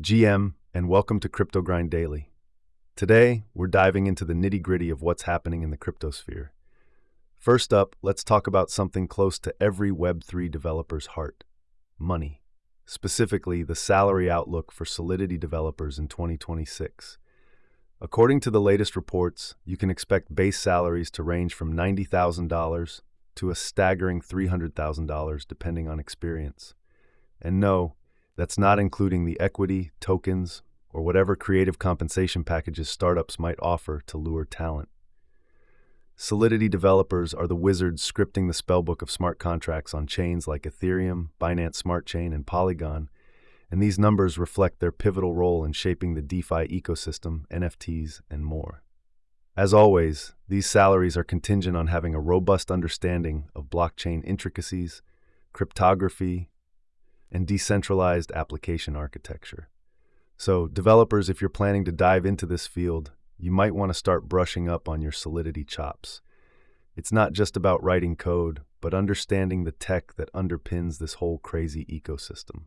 GM, and welcome to Crypto Grind Daily. Today, we're diving into the nitty-gritty of what's happening in the cryptosphere. First up, let's talk about something close to every Web3 developer's heart: money. Specifically, the salary outlook for Solidity developers in 2026. According to the latest reports, you can expect base salaries to range from $90,000 to a staggering $300,000 depending on experience. And no, that's not including the equity, tokens, or whatever creative compensation packages startups might offer to lure talent. Solidity developers are the wizards scripting the spellbook of smart contracts on chains like Ethereum, Binance Smart Chain, and Polygon, and these numbers reflect their pivotal role in shaping the DeFi ecosystem, NFTs, and more. As always, these salaries are contingent on having a robust understanding of blockchain intricacies, cryptography, and decentralized application architecture. So, developers, if you're planning to dive into this field, you might want to start brushing up on your Solidity chops. It's not just about writing code, but understanding the tech that underpins this whole crazy ecosystem.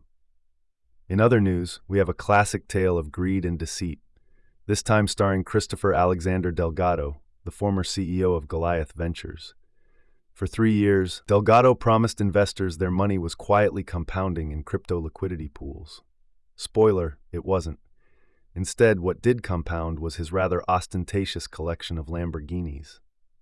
In other news, we have a classic tale of greed and deceit, this time starring Christopher Alexander Delgado, the former CEO of Goliath Ventures. For 3 years, Delgado promised investors their money was quietly compounding in crypto liquidity pools. Spoiler, it wasn't. Instead, what did compound was his rather ostentatious collection of Lamborghinis.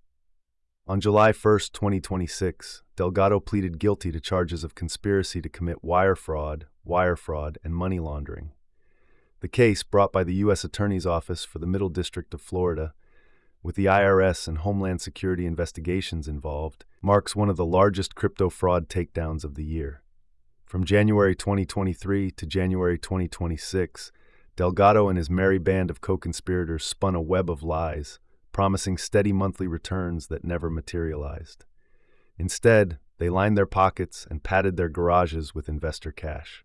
On July 1, 2026, Delgado pleaded guilty to charges of conspiracy to commit wire fraud, and money laundering. The case, brought by the U.S. Attorney's Office for the Middle District of Florida, with the IRS and Homeland Security investigations involved, marks one of the largest crypto fraud takedowns of the year. From January 2023 to January 2026, Delgado and his merry band of co-conspirators spun a web of lies, promising steady monthly returns that never materialized. Instead, they lined their pockets and padded their garages with investor cash.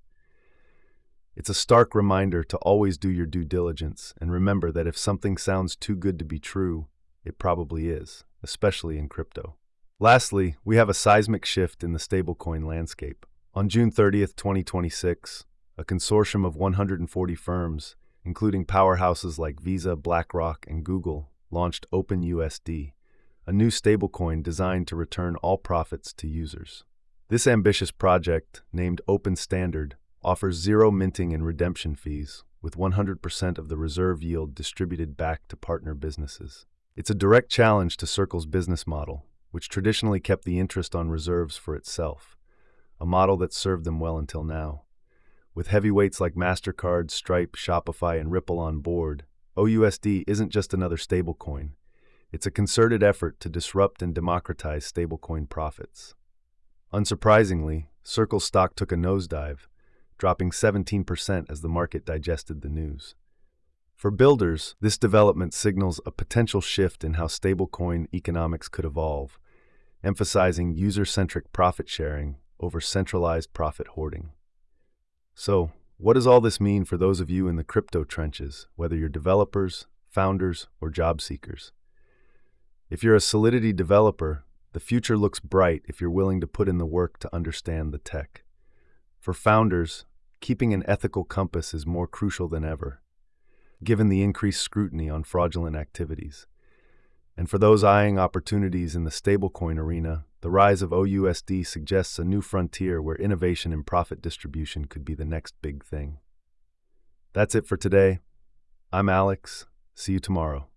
It's a stark reminder to always do your due diligence and remember that if something sounds too good to be true, it probably is, especially in crypto. Lastly, we have a seismic shift in the stablecoin landscape. On June 30th, 2026, a consortium of 140 firms, including powerhouses like Visa, BlackRock, and Google, launched OpenUSD, a new stablecoin designed to return all profits to users. This ambitious project, named Open Standard, offers zero minting and redemption fees, with 100% of the reserve yield distributed back to partner businesses. It's a direct challenge to Circle's business model, which traditionally kept the interest on reserves for itself, a model that served them well until now. With heavyweights like MasterCard, Stripe, Shopify, and Ripple on board, OUSD isn't just another stablecoin. It's a concerted effort to disrupt and democratize stablecoin profits. Unsurprisingly, Circle's stock took a nosedive, dropping 17% as the market digested the news. For builders, this development signals a potential shift in how stablecoin economics could evolve, emphasizing user-centric profit sharing over centralized profit hoarding. So, what does all this mean for those of you in the crypto trenches, whether you're developers, founders, or job seekers? If you're a Solidity developer, the future looks bright if you're willing to put in the work to understand the tech. For founders, keeping an ethical compass is more crucial than ever, given the increased scrutiny on fraudulent activities. And for those eyeing opportunities in the stablecoin arena, the rise of OUSD suggests a new frontier where innovation and profit distribution could be the next big thing. That's it for today. I'm Alex. See you tomorrow.